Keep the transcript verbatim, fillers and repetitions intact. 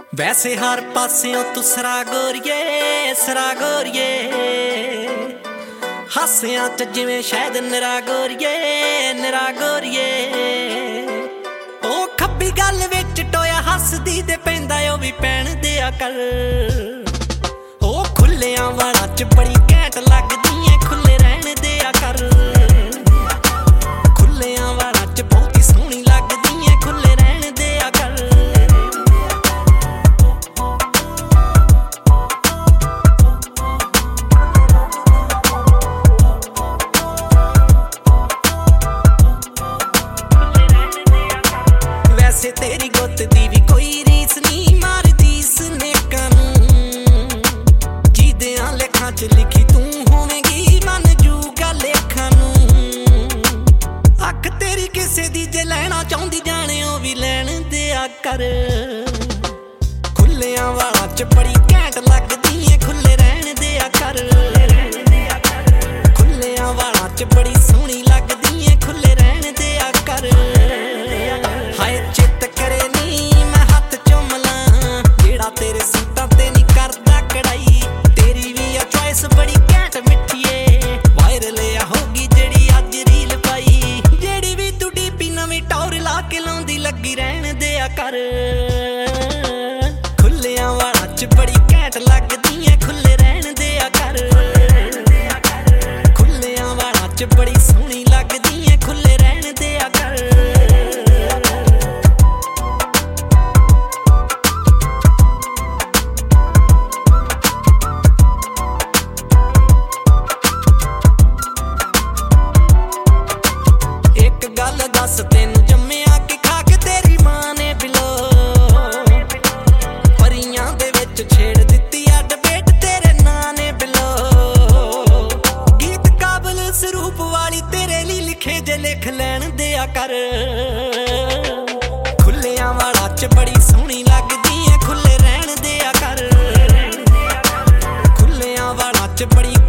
वैसे हर पासियों तू सरा गोरिए सरा गोरिए हासियां च जिवें शायद निरा गोरिए निरा गोरिए ओ खब्बी गल विच टोया हसदी ते पैंदा ओ भी पैण दिया कर ओ खुल्लियां वालां च बड़ी घैंट लगदी ऐ खुले रहण दिया कर खुल्लियां वालां च बहुत ही सोहनी लगदी ऐ खुले रहण दिया कर वैसे तेरी गुत दी भी कोई रीस नहीं मारदी स्नेकां नूं जिदियां लेखां च लिखी तू होवेगी मन जूगा लेखां नूं अख तेरी किसे दी जे लैना चाहुंदी जाने ओ भी लैण दिया कर खुल्लियां वालां च बड़ी घैंट लगदी ऐ खुले रहण दिया कर खुल्लियां वालां च बड़ी सोहनी लगदी ऐ खुले रहण दिया कर हाय चित करे नी मैं हथ चुम ला जेड़ा तेरे सूटां ते नहीं करदा कढ़ाई तेरी भी आ चॉइस बड़ी घैंट मिठीए वायरल आ होगी जेड़ी अज रील पाई जेड़ी भी तू डीपी नवीं टौर ला के लाउंदी लगी रहण दिया कर खुल्लियां वालां च बड़ी घैंट लगदी ऐ खुले रहण दिया कर खुल्लियां वालां च बड़ी सोहनी लगदी ऐ खुले रहण दिया कर गल दस तेनू जम्मिया कि खा के तेरी मां ने बिलो परियां दे विच छेड़ दित्ती आ डबेट तेरे नां ने बिलो गीत काबल सरूप वाली तेरे लिए लिखे जे लिख लैण दिया कर खुल्लियां वालां च बड़ी सोहनी लगदी ऐ खुले रहण दिया कर खुल्लियां वालां च बड़ी